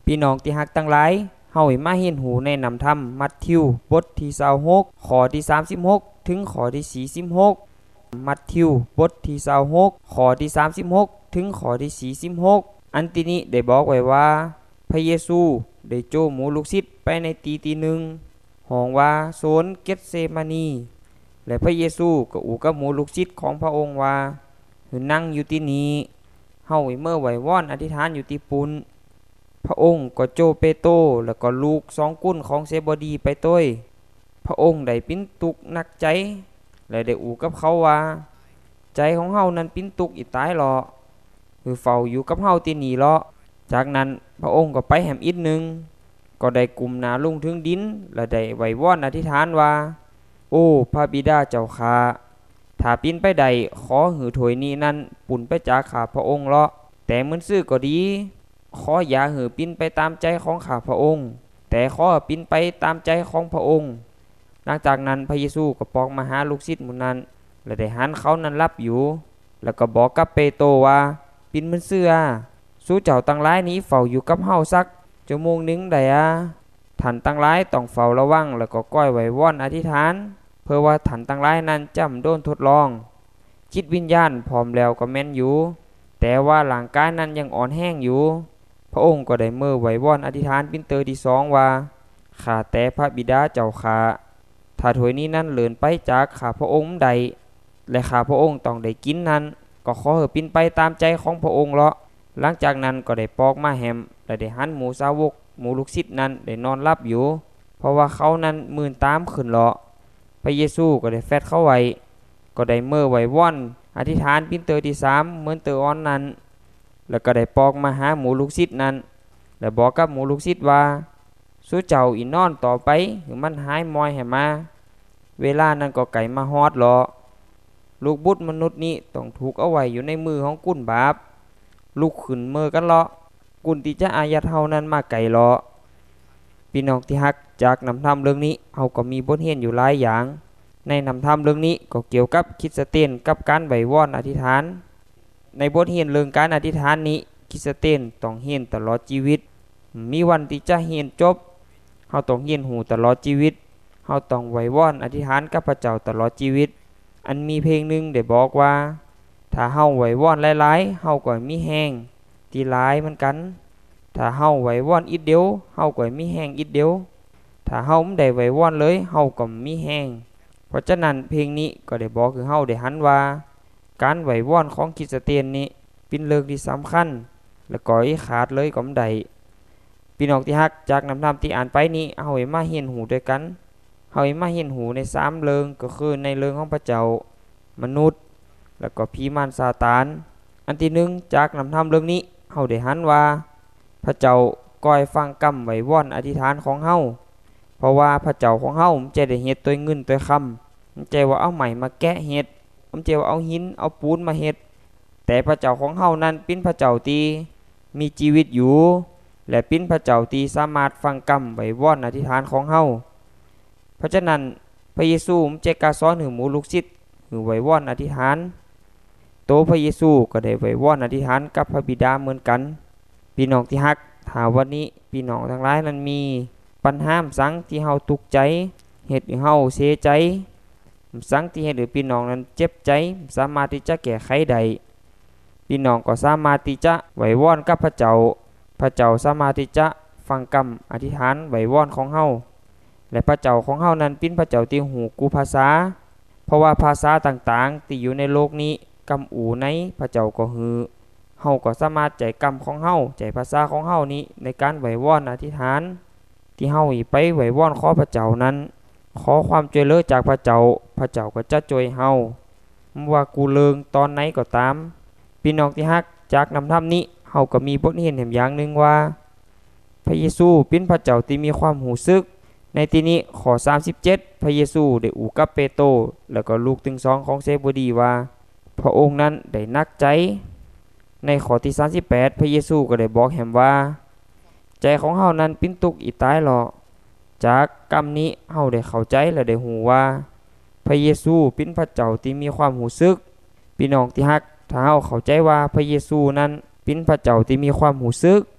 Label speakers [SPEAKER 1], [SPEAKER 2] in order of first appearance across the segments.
[SPEAKER 1] พี่น้องที่ฮักทั้งหลายเฮาให้มาเรียนรู้ในนำธรรมมัทธิวบทที่26ข้อที่36ถึงข้อที่46มัทธิวบทที่26ข้อที่36ถึงข้อที่46อันที่นี้ได้บอกไว้ว่าพระเยซูได้โจหมู่ลูกศิษย์ไปในตีหนึ่งห้องว่าโซนเกตเซมานีและพระเยซูก็อูกับหมู่ลูกศิษย์ของพระองค์ว่านั่งอยู่ที่นี้เฮาเมื่อไหววอนอธิษฐานอยู่ที่ปุนพระองค์ก็โจเปโตรแล้วก็ลูก2กุ่นของเซบดีไปต้วยพระองค์ได้ปิ้นตุกนักใจและได้อูกับเขาว่าใจของเฮานั้นปิ้นตุกอีตายหรอคือเฝ้าอยู่กับเฮาที่นี่หรอจากนั้นพระองค์ก็ไปแหมอีกนึงก็ได้กุมหน้าลงถึงดินและได้ไหววอนอธิษฐานว่าโอ้พระบิดาเจ้าข้าถ้าปิ้นไปใดขอหือถวยนี้นั้นปุ่นไปจากข้าพระองค์เลาะแต่มันซื่อก็ดีขออย่าหือปิ้นไปตามใจของข้าพระองค์แต่ขอปิ้นไปตามใจของพระองค์หลังจากนั้นพระเยซูก็ปอกมาหาลูกศิษย์หมู่นั้นและได้หันเขานั้นรับอยู่แล้วก็บอกกับเปโตรว่าปิ้นมันเสื้อสู้เจ้าตั้งหลายนี้เฝ้าอยู่กับเฮาสักชั่วโมงนึงได้ท่านตั้งหลายต้องเฝ้าระวังแล้วก็ก้อยไหววอนอธิษฐานเพื่อว่าท่านตั้งหลายนั้นจำโดนทดลองจิตวิญญาณพร้อมแล้วก็แม่นอยู่แต่ว่าร่างกายนั้นยังอ่อนแห้งอยู่พระองค์ก็ได้เมื่อไหววอนอธิษฐานปิ้นเตอที่2ว่าข้าแต่พระบิดาเจ้าข้าถ้าถ้วยนี้นั้นเลื่อนไปจากข้าพระองค์ใดและข้าพระองค์ต้องได้กินนั้นก็ขอให้ปิ้นไปตามใจของพระองค์เลาะหลังจากนั้นก็ได้ปอกมาแหมและได้หันหมู่สาวกหมู่ลูกศิษย์นั้นได้นอนหลับอยู่เพราะว่าเขานั้นมื่นตามขึ้นเลาะพระเยซูก็ได้แฟดเข้าไว้ก็ได้เมื่อไหววอนอธิษฐานปิ้นเตอที่3เหมือนเตออ่อนนั้นแล้วก็ได้ปอกมาหาหมู่ลูกศิษย์นั้นและบอกกับหมู่ลูกศิษย์ว่าสู้เจ้าอีนอนต่อไปหรือมันหายมอยให้มาเวลานั้นก็ไก่มาฮอดเลาะลูกบุตรมนุษย์นี้ต้องถูกเอาไว้อยู่ในมือของกุ่นบาปลูกขึ้นมือกันเลาะกุ่นที่จะอายัดเฮานั้นมาไก่เลาะพี่น้องที่ฮักจากนำธรรมเรื่องนี้เฮาก็มีบทเรียนอยู่หลายอย่างในนำธรรมเรื่องนี้ก็เกี่ยวกับคริสเตียนกับการไหว้วอนอธิษฐานในบทเรียนเรื่องการอธิษฐานนี้คริสเตียนต้องเรียนตลอดชีวิตมีวันที่จะเรียนจบเฮาต้องเรียนหูตลอดชีวิตเฮาต้องไหว้วอนอธิษฐานกับพระเจ้าตลอดชีวิตอันมีเพลงนึงได้บอกว่าถ้าเฮาไหว้วอนหลายๆเฮาก็มีแห้งที่หลายเหมือนกันถ้าเฮาไหว้วอนอีกเดียวเฮาก็มีแห้งอีกเดียวถ้าเฮาไม่ได้ไหว้วอนเลยเฮาก็มีแห้งเพราะฉะนั้นเพลงนี้ก็ได้บอกคือเฮาได้หันว่าการไหว้วอนของคริสเตียนนี้เป็นเรื่องที่สำคัญและก็อีขาดเลยก็ไม่ได้พี่น้องที่ฮักจากนำธรรมที่อ่านไปนี้เฮาให้มาเรียนรู้ด้วยกันเฮาให้มาเรียนรู้ใน3เรื่องก็คือในเรื่องของพระเจ้ามนุษย์แล้วก็ผีมารซาตานอันที่1จากนำธรรมเรื่องนี้เฮาได้หันว่าพระเจ้าก้อยฟังกำไหว้วอนอธิษฐานของเฮาเพราะว่าพระเจ้าของเฮามันจะได้เฮ็ดตัวเงินตัวคำมันจะว่าเอาไม้มาแกะเฮ็ดมันจะว่าเอาหินเอาปูนมาเฮ็ดแต่พระเจ้าของเฮานั้นเป็นพระเจ้าที่มีชีวิตอยู่และเป็นพระเจ้าที่สามารถฟังกำไหว้วอนอธิษฐานของเฮาเพราะฉะนั้นพระเยซูมันจะกาสอนให้หมู่ลูกศิษย์คือไหว้วอนอธิษฐานโตพระเยซูก็ได้ไหว้วอนอธิษฐานกับพระบิดาเหมือนกันพี่น้องที่ฮักถ้าวันนี้พี่น้องทั้งหลายนั้นมีปัญหาสังที่เฮาทุกข์ใจเฮ็ดให้เฮาเสียใจสังที่เฮ็ดให้พี่น้องนั้นเจ็บใจสามารถที่จะแก้ไขได้พี่น้องก็สามารถที่จะไหว้วอนกับพระเจ้าพระเจ้าสามารถที่จะฟังกำอธิษฐานไหว้วอนของเฮาและพระเจ้าของเฮานั้นเป็นพระเจ้าที่หูกูภาษาเพราะว่าภาษาต่างๆที่อยู่ในโลกนี้กำอูในพระเจ้าก็ฮือเฮาก็สามารถใจกรรมของเฮาใจภาษาของเฮานี้ในการไหว้วอนอธิษฐานที่เฮาไปไหว้วอนขอพระเจ้านั้นขอความช่วยเหลือจากพระเจ้าพระเจ้าก็จะช่วยเฮาว่ากูเลิงตอนไหนก็ตามพี่น้องที่ฮักจากนำธรรมนี้เฮาก็มีบทเรียนแห่งอย่างหนึ่งว่าพระเยซูเป็นพระเจ้าที่มีความหูซึกในที่นี้ข้อ37พระเยซูได้อู่กับเปโตรแล้วก็ลูกถึง2ของเซบดีว่าพระองค์นั้นได้นักใจในข้อที่38พระเยซูก็ได้บอกแหมว่าใจของเฮานั้นปิ้นตุกอีตายหรอจากกรรมนี้เฮาได้เข้าใจและได้หูว่าพระเยซูเป็นพระเจ้าที่มีความหูซึกพี่น้องที่ฮักถ้าเฮาเข้าใจว่าพระเยซูนั้นเป็นพระเจ้าที่มีความหูซึก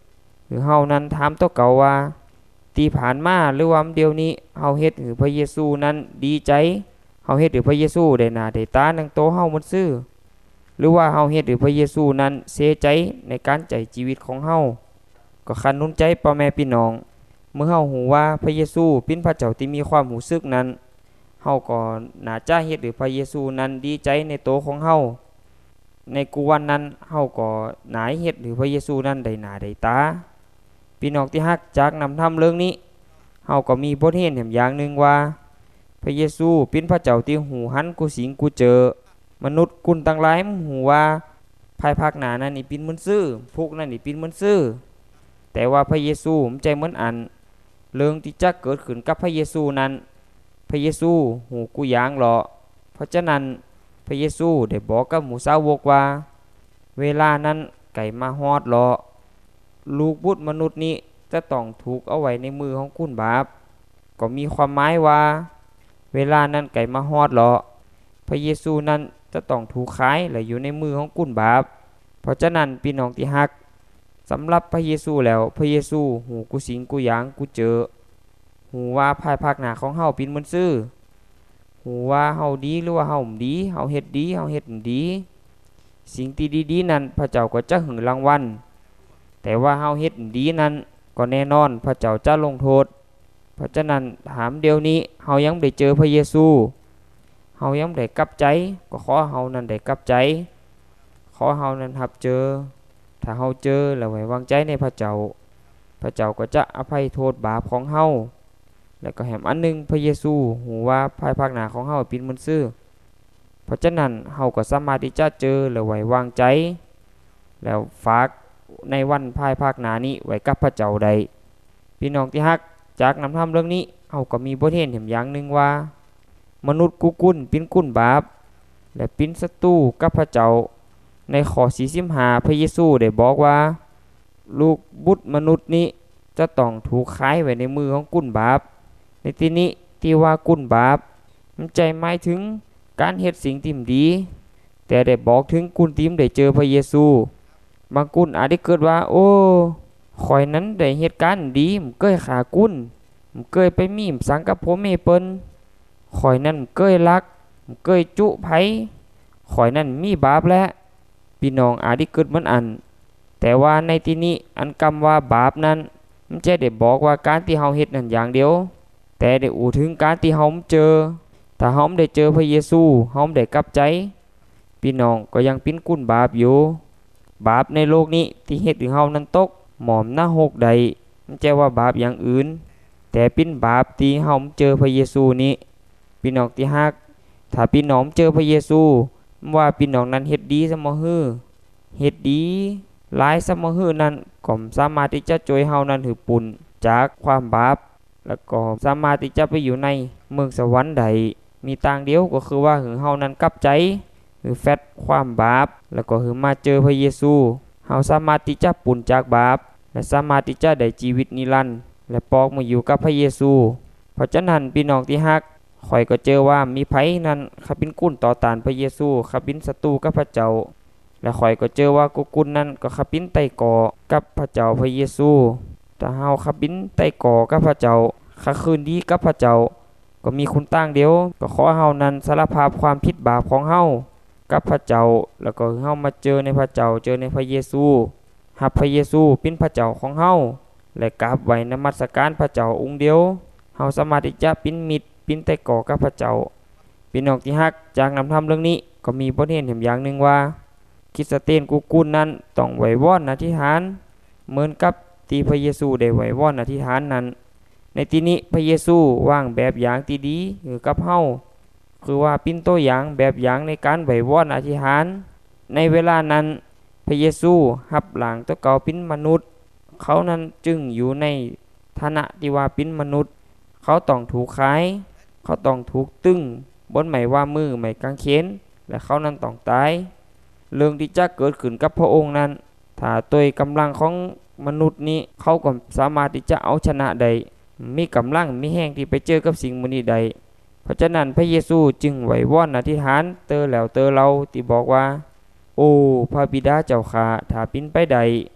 [SPEAKER 1] หรือเฮานั้นถามตัวเก่าว่าตีผ่านมาหรือว่าเดี๋ยวนี้เฮาเฮ็ดหรือพระเยซูนั้นดีใจเฮาเฮ็ดหรือพระเยซูได้หน้าได้ตานังโตเฮามันซื่อหรือว่าเฮาเฮ็ดหรือพระเยซูนั้นเสียใจในการใจชีวิตของเฮาก็คันนุนใจพ่อแม่พี่น้องเมื่อเฮาฮู้ว่าพระเยซูเป็นพระเจ้าที่มีความรู้สึกนั้นเฮาก็น่าจะเฮ็ดหรือพระเยซูนั้นดีใจในโตของเฮาในกูวันนั้นเฮาก็น่าเฮ็ดหรือพระเยซูนั้นได้หน้าได้ตาพี่น้องที่ฮักจากนำธรรมเรื่องนี้เฮาก็มีบทเรียนแห่งอย่างหนึ่งว่าพระเยซูเป็นพระเจ้าที่หูหันกูสิงกูเจอมนุษย์กุนต่างหลายหูว่าภายภาคหน้านั้นนี่เป็นมันซื่อพวกนั้นนี่เป็นมันซื่อแต่ว่าพระเยซูมันใจเหมือนอันเรื่องที่จะเกิดขึ้นกับพระเยซูนั้นพระเยซูหูกูยางหรอเพราะฉะนั้นพระเยซูได้บอกกับหมู่สาวกว่าเวลานั้นไก่มาฮอดหรอลูกบุตรมนุษย์นี้จะต้องถูกเอาไว้ในมือของคุณบาปก็มีความหมายว่าเวลานั้นไก่มาฮอดหรอพระเยซูนั้นจะต้องถูกขายและอยู่ในมือของคุณบาปเพราะฉะนั้นพี่น้องที่ฮักสำหรับพระเยซูแล้วพระเยซูหูกูสิงกูยางกูเจอหูว่าภายภาคหน้าของเฮาเป็นมันซื่อหูว่าเฮาดีหรือว่าเฮาบ่ดีเฮาเฮ็ดดีเฮาเฮ็ดบ่ดีสิ่งที่ดีๆนั้นพระเจ้าก็จะให้รางวัลแต่ว่าเฮาเฮ็ดดีนั้นก็แน่นอนพระเจ้าจะลงโทษเพราะฉะนั้นถามเดี๋ยวนี้เฮายังได้เจอพระเยซูเฮายังได้กลับใจก็ขอเฮานั้นได้กลับใจขอเฮานั้นรับเจอถ้าเฮาเจอแล้วไว้วางใจในพระเจ้าพระเจ้าก็จะอภัยโทษบาปของเฮาแล้วก็แถมอันนึงพระเยซูหูว่าภายภาคหน้าของเฮาเป็นมันซื่อเพราะฉะนั้นเฮาก็สามารถที่จะเจอแล้วไว้วางใจแล้วฝากในวันภายภาคหน้านี้ไว้กับพระเจ้าใดพี่น้องที่ฮักจากนำธรรมเรื่องนี้เฮาก็มีบทเรียนอย่างหนึ่งว่ามนุษย์กุกุนเป็นกุนบาปและเป็นศัตรูกับพระเจ้าในข้อ45พระเยซูได้บอกว่าลูกบุตรมนุษย์นี้จะต้องถูกขายไว้ในมือของกุนบาปในที่นี้ที่ว่ากุนบาปมันใจหมายถึงการเฮ็ดสิ่งที่ดีแต่ได้บอกถึงกุนที่ได้เจอพระเยซูบางกุนอาจได้เกิดว่าโอ้ข่อยนั้นได้เหตุการณ์ดีมันเกยขากุนมันเกยไปมีมสังกับผมเปิ้นข่อยนั้นเกยรักมันเกยจุไผข่อยนั้นมีบาปและพี่น้องอาจได้เกิดเหมือนอันแต่ว่าในที่นี้อันคำว่าบาปนั้นมันจะได้บอกว่าการที่เฮาเฮ็ดนั่นอย่างเดียวแต่ได้อู่ถึงการที่เฮาเจอถ้าเฮาได้เจอพระเยซูเฮาได้กลับใจพี่น้องก็ยังเป็นกุนบาปอยู่บาปในโลกนี้ที่เฮ็ดให้เฮานั้นตกหมอมหน้าหกใดมันจะว่าบาปอย่างอื่นแต่เป็นบาปที่เฮาเจอพระเยซูนี้พี่น้องที่ฮักถ้าพี่น้องเจอพระเยซูว่าพี่น้องนั้นเฮ็ดดีซะบ่ฮือเฮ็ดดีหลายซะบ่ฮือนั้นก็สามารถที่จะช่วยเฮานั้นหือปุ่นจากความบาปแล้วก็สามารถที่จะไปอยู่ในเมืองสวรรค์ใดมีต่างเดียวก็คือว่าหือเฮานั้นกลับใจหือแฟดความบาปแล้วก็หือมาเจอพระเยซูเฮาสามารถที่จะปุ่นจากบาปและสามารถที่จะได้ชีวิตนิรันดร์และปอกมาอยู่กับพระเยซูเพราะฉะนั้นพี่น้องที่ฮักข่อยก็เจอว่ามีไผนั้นเขาเป็นกุนต่อต้านพระเยซูเขาเป็นศัตรูกับพระเจ้าและข่อยก็เจอว่ากุนนั้นก็เขาเป็นไต้ก่อกับพระเจ้าพระเยซูถ้าเฮาเขาเป็นไต้ก่อกับพระเจ้าเขาคืนดีกับพระเจ้าก็มีคุณต่างเดียวก็ขอเฮานั้นสารภาพความผิดบาปของเฮากับพระเจ้าแล้วก็เฮามาเจอในพระเจ้าเจอในพระเยซูรับพระเยซูเป็นพระเจ้าของเฮาและกราบไหว้นมัสการพระเจ้าองค์เดียวเฮาสามารถที่จะเป็นมิตรเป็นไต้ก่อกับพระเจ้าพี่น้องที่ฮักจากนำธรรมเรื่องนี้ก็มีบทเรียนอย่างหนึ่งว่าคริสเตียนกุนนั้นต้องไหว้วอนอธิษฐานเหมือนกับที่พระเยซูได้ไหว้วอนอธิษฐานนั้นในที่นี้พระเยซูวางแบบอย่างที่ดีอยู่กับเฮาคือว่าเป็นตัวอย่างแบบอย่างในการไหว้วอนอธิษฐานในเวลานั้นพระเยซูรับร่างตัวเก่าเป็นมนุษย์เขานั้นจึงอยู่ในฐานะที่ว่าเป็นมนุษย์เขาต้องถูกขายเขาต้องถูกตึงบนไม้ว่ามือไม้กางเขนและเขานั้นต้องตายเรื่องที่จะเกิดขึ้นกับพระองค์นั้นถ้าตัวกำลังของมนุษย์นี้เขาก็สามารถที่จะเอาชนะได้มีกำลังมีแห้งที่ไปเจอกับสิ่งมื้อนี้ใดเพราะฉะนั้นพระเยซูจึงไหว้วอนอธิษฐานเตอแล้วเตอเราที่บอกว่าโอ้พระบิดาเจ้าข้าถ้าเป็นไปได้ข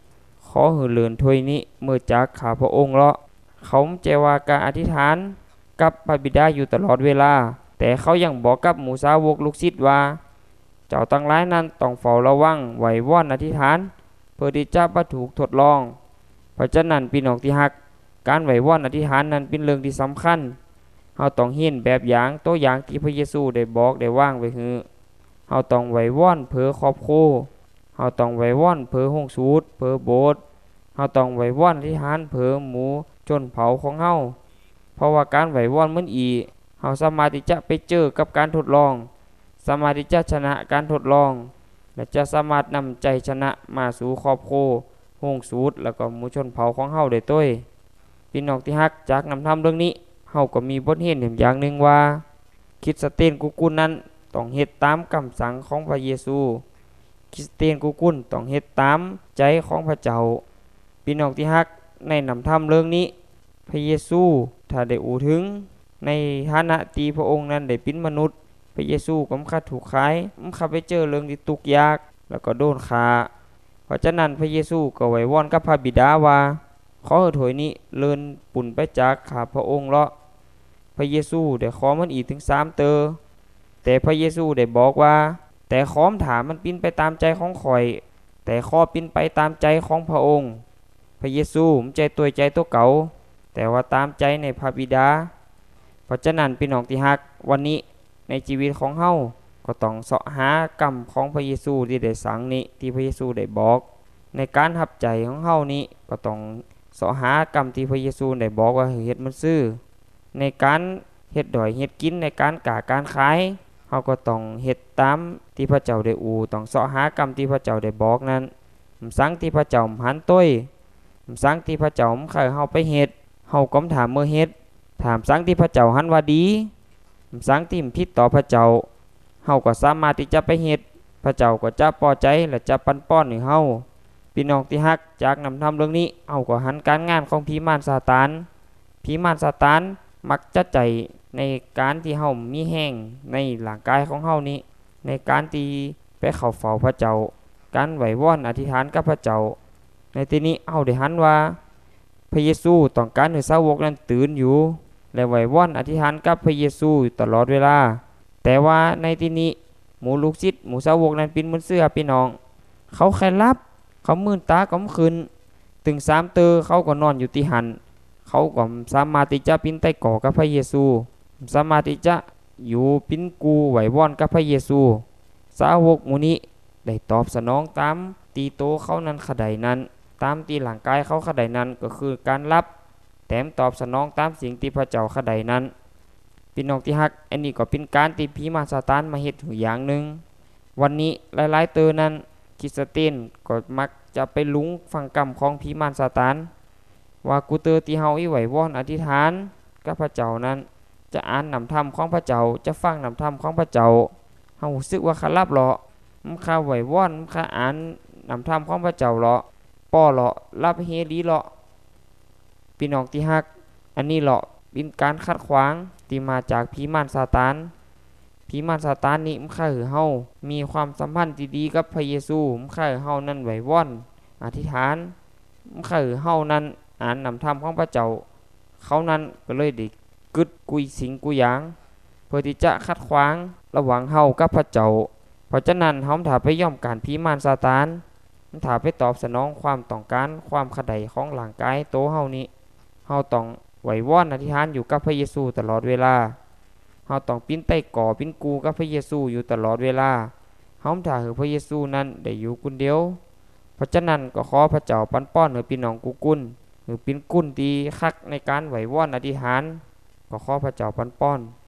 [SPEAKER 1] ขอหือเลินถ้วยนี้เมื่อจากข้าพระองค์เลาะเขาใจว่าการอธิษฐานกับพระบิดาอยู่ตลอดเวลาแต่เขายังบอกกับหมู่สาวกลูกศิษย์ว่าเจ้าทั้งหลายนั้นต้องเฝ้าระวังไหวว่อนอธิษฐานเพื่อที่จะบ่ถูกทดลองเพราะฉะนั้นพี่น้องที่ฮักการไหวว่อนอธิษฐานนั้นเป็นเรื่องที่สำคัญเฮาต้องเห็นแบบอย่างตัวอย่างที่พระเยซูได้บอกได้วางไว้ฮือเฮาต้องไหวว่อนเพื่อครอบครัวเฮาต้องไหวว่อนเพื่อห้องสูตรเพื่อโบสถ์เฮาต้องไหวว่อนอธิษฐานเพื่อหมู่ชนเผ่าของเฮาเพราะว่าการไหวว่อนเหมือนอีเฮาสามารถที่จะไปเจอกับการทดลองสามารถที่จะชนะการทดลองและจะสามารถนำใจชนะมาสู่ครอบครัวห้องสูตรแล้วก็หมู่ชนเผ่าของเฮาได้ต้วยพี่น้องที่ฮักจากนำธรรมเรื่องนี้เฮาก็มีบทเรียนอย่างหนึ่งว่าคริสเตียนกุนนั้นต้องเฮ็ดตามคำสั่งของพระเยซูคริสเตียนกุนต้องเฮ็ดตามใจของพระเจ้าพี่น้องที่ฮักในนำธรรมเรื่องนี้พระเยซูถ้าได้อูถึงในฐานะที่พระองค์นั้นได้เป็นมนุษย์พระเยซูก็ค่าถูกขายค่าไปเจอเรื่องที่ทุกข์ยากแล้วก็โดนฆ่าเพราะฉะนั้นพระเยซูก็ไหว้วอนกับพระบิดาว่าขอให้ถ้วยนี้เลื่อนปุ่นไปจากข้าพระองค์เลาะพระเยซูได้ขอมันอีกถึง3เตอแต่พระเยซูได้บอกว่าแต่ขอมถามมันปิ้นไปตามใจของข่อยแต่ขอปิ้นไปตามใจของพระองค์พระเยซูใจตัวใจตัวเก่าแต่ว่าตามใจในพระบิดาเพราะฉะนั้นพี่น้องที่ฮักวันนี้ในชีวิตของเฮาก็ต้องเสาะหากรรมของพระเยซูที่ได้สั่งนี้ที่พระเยซูได้บอกในการหับใจของเฮานี้ก็ต้องเสาะหากรรมที่พระเยซูได้บอกว่าเฮ็ดมันซื่อในการเฮ็ดดอยเฮ็ดกินในการกาการขายเฮาก็ต้องเฮ็ดตามที่พระเจ้าได้ต้องเสาะหากรรมที่พระเจ้าได้บอกนั้นสั่งที่พระเจ้าหันต้วยสั่งที่พระเจ้าเคยเฮาไปเฮ็ดเฮาก็ถามเมื่อเฮ็ดถามสั่งที่พระเจ้าหันว่าดีสั่งที่ผิดต่อพระเจ้าเฮาก็สามารถที่จะไปเฮ็ดพระเจ้าก็จะพอใจและจะปันป้อนให้เฮาพี่น้องที่ฮักจากนำธรรมเรื่องนี้เฮาก็หันการงานของผีมารซาตานผีมารซาตานมักจะใจในการที่เฮามีแห้งในร่างกายของเฮานี้ในการที่ไปเข้าเฝ้าพระเจ้าการไหว้วอนอธิษฐานกับพระเจ้าในที่นี้เฮาได้หันว่าพระเยซูต้องการให้สาวกนั้นตื่นอยู่และไหว้วอนอธิษฐานกับพระเยซูตลอดเวลาแต่ว่าในที่นี้หมู่ลูกศิษย์หมู่สาวกนั้นปินบนเสื้อพี่น้องเขาแค่รับเขามื่นตาก็ขึ้นถึง3เตอเขาก็นอนอยู่ที่หันเขาก็สามารถที่จะปินใต้ก่อกับพระเยซูสามารถที่จะอยู่ปินกูไหววอนกับพระเยซูสาวกหมู่นี้ได้ตอบสนองตามตีโตเขานั้นขดายนั้นตามตีหลังกายเขาขดายนั้นก็คือการรับแถมตอบสนองตามสิ่งที่พระเจ้าขดายนั้นพี่น้องที่ฮักอันนี้ก็เป็นการที่ผีมารซาตานมาเฮ็ดอย่างหนึ่งวันนี้หลายๆเตอนั้นคริสเตียนก็มักจะไปลุงฟังกรรมของผีมารซาตานว่ากูเตอที่เฮาอีไหววอนอธิษฐานกับพระเจ้านั้นจะอ่านนำธรรมของพระเจ้าจะฟังนำธรรมของพระเจ้าเฮารู้สึกว่าคารับเหรอมันคาไหววอนมันคาอ่านนำธรรมของพระเจ้าเหรอป้อเหรอรับเฮดีเหรอพี่น้องที่ฮักอันนี้เหรอเป็นการขัดขวางที่มาจากผีมารซาตานผีมารซาตานนี่มันฆ่าเฮามีความสัมพันธ์ที่ดีกับพระเยซูมันฆ่าเฮานั้นไหวว่อนอธิษฐานมันฆ่าเฮานั้นอ่านนำธรรมของพระเจ้าเขานั้นก็เลยได้กึดกุยสิงกุยหยางเพื่อที่จะขัดขวางระหว่างเฮากับพระเจ้าเพราะฉะนั้นเฮาถ้าไปย่อมการผีมารซาตานมันถ้าไปตอบสนองความต้องการความขดายของร่างกายโตเฮานี้เฮาต้องไหวว่อนอธิษฐานอยู่กับพระเยซูตลอดเวลาเฮาต้องปิ้นใต้ก่อปิ้นกูกับพระเยซูอยู่ตลอดเวลาเฮาถ้าให้พระเยซูนั้นได้อยู่คนเดียวเพราะฉะนั้นก็ขอพระเจ้าปันป้อนให้พี่น้องกุนหรือปิ้นกุนดีคักในการไหวว่อนอธิษฐานก็ขอพระเจ้าปันป้อน